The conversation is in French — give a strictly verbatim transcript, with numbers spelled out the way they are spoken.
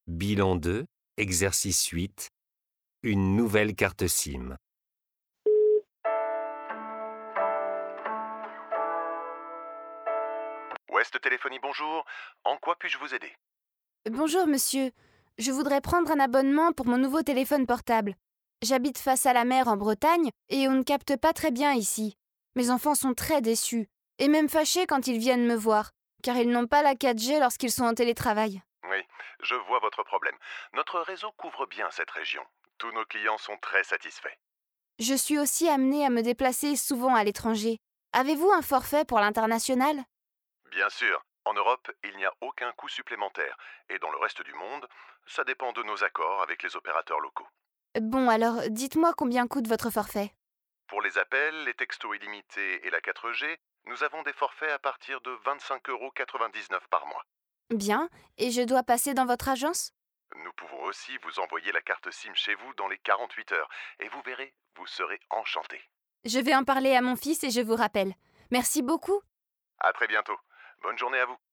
Bilan deux, exercice huit, une nouvelle carte SIM. Ouest Téléphonie, bonjour. En quoi puis-je vous aider? Bonjour monsieur, je voudrais prendre un abonnement pour mon nouveau téléphone portable. J'habite face à la mer en Bretagne et on ne capte pas très bien ici. Mes enfants sont très déçus et même fâchés quand ils viennent me voir, car ils n'ont pas la quatre G lorsqu'ils sont en télétravail. Oui, je vois votre problème. Notre réseau couvre bien cette région. Tous nos clients sont très satisfaits. Je suis aussi amenée à me déplacer souvent à l'étranger. Avez-vous un forfait pour l'international? Bien sûr, en Europe, il n'y a aucun coût supplémentaire. Et dans le reste du monde, ça dépend de nos accords avec les opérateurs locaux. Bon alors, dites-moi combien coûte votre forfait. Pour les appels, les textos illimités et la quatre G, nous avons des forfaits à partir de vingt-cinq euros quatre-vingt-dix-neuf par mois. Bien, et je dois passer dans votre agence? Nous pouvons aussi vous envoyer la carte SIM chez vous dans les quarante-huit heures. Et vous verrez, vous serez enchantés. Je vais en parler à mon fils et je vous rappelle. Merci beaucoup. À très bientôt. Bonne journée à vous.